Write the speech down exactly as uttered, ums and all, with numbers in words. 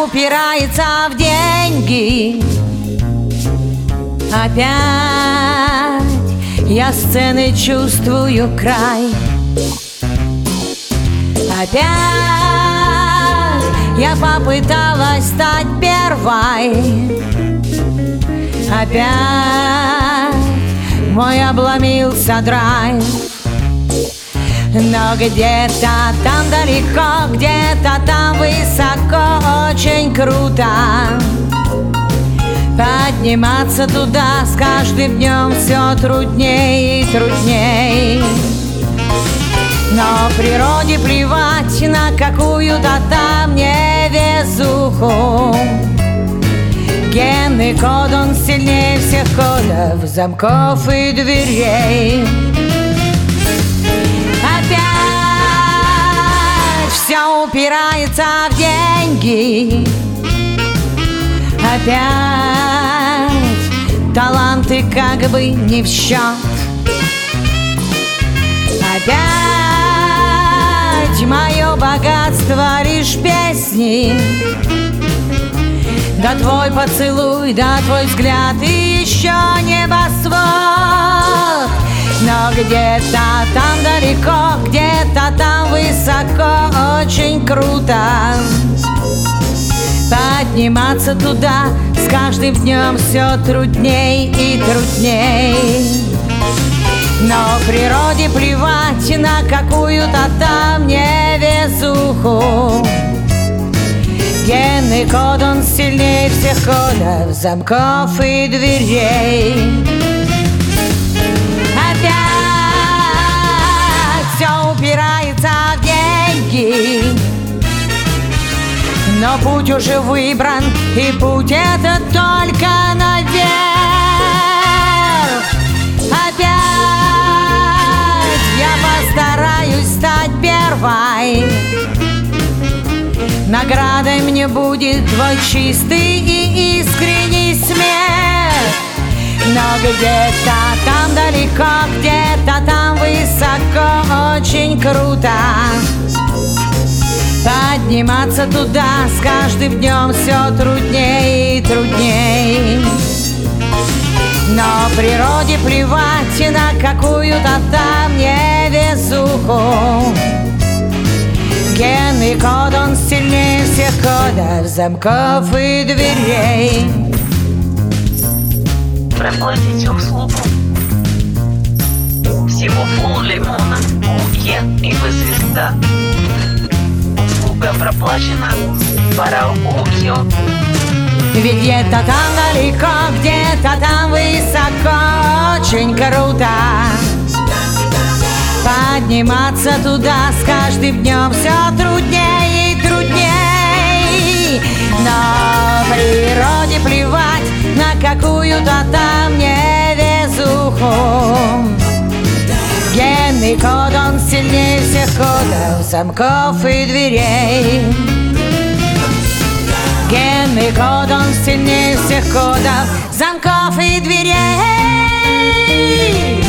упирается в деньги. Опять я сцены чувствую край. Опять я попыталась стать первой. Опять мой обломился драйв. Но где-то там далеко, где-то там высоко, очень круто подниматься туда с каждым днем все трудней и трудней. Но природе плевать на какую-то там невезуху. Генный код, он сильнее всех кодов, замков и дверей. Опять все упирается в деньги. Опять таланты как бы не в счет. Опять мое богатство лишь песни. Да твой поцелуй, да твой взгляд и еще небосвод. Но где-то там далеко, где-то там высоко, очень круто подниматься туда с каждым днем все трудней и трудней. Но природе плевать на какую-то там невезуху. Генный код, он сильнее всех кодов, замков и дверей. Опять все упирается в деньги. Но путь уже выбран, и путь этот только наверх. Опять я постараюсь стать первой. Наградой мне будет твой чистый и искренний смех. Но где-то там далеко, где-то там высоко, очень круто подниматься туда с каждым днем все трудней и трудней. Но природе плевать на какую-то там невезуху. Генный код, он сильнее всех кодов, замков и дверей. Проплатите услугу. Всего пол лимона, букет и вы звезда. Услуга проплачена, пора укью. Ведь где-то там далеко, где-то там высоко, очень круто подниматься туда с каждым днем все трудней и трудней. Но природе плевать на какую-то там невезуху. Генный код, он сильнее всех кодов, замков и дверей. Генный код, он сильнее всех кодов, замков и дверей.